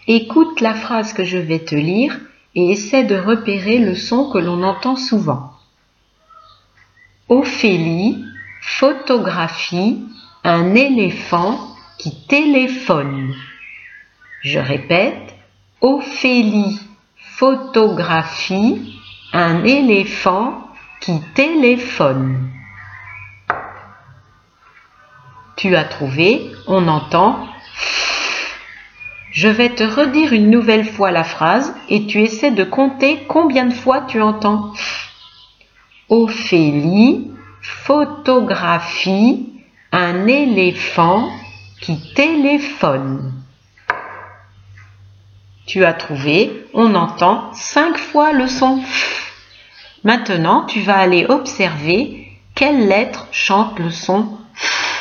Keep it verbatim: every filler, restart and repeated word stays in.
Écoute la phrase que je vais te lire et essaie de repérer le son que l'on entend souvent. Ophélie photographie un éléphant qui téléphone. Je répète, Ophélie photographie un éléphant qui téléphone. Tu as trouvé, on entend. Je vais te redire une nouvelle fois la phrase et tu essaies de compter combien de fois tu entends. Ophélie photographie un éléphant qui téléphone. Tu as trouvé, on entend cinq fois le son F. Maintenant, tu vas aller observer quelle lettre chante le son F.